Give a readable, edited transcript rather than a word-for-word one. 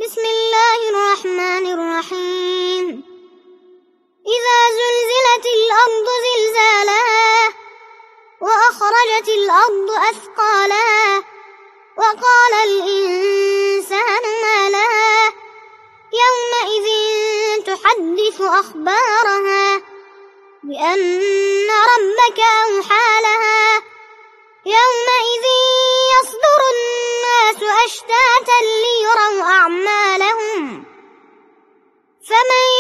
بسم الله الرحمن الرحيم. إذا زلزلت الأرض زلزالها وأخرجت الأرض أثقالها وقال الإنسان ما لها يومئذ تحدث أخبارها بأن ربك أوحى لها يومئذ يصدر الناس أشتاتا ليروا أعمالهم فمن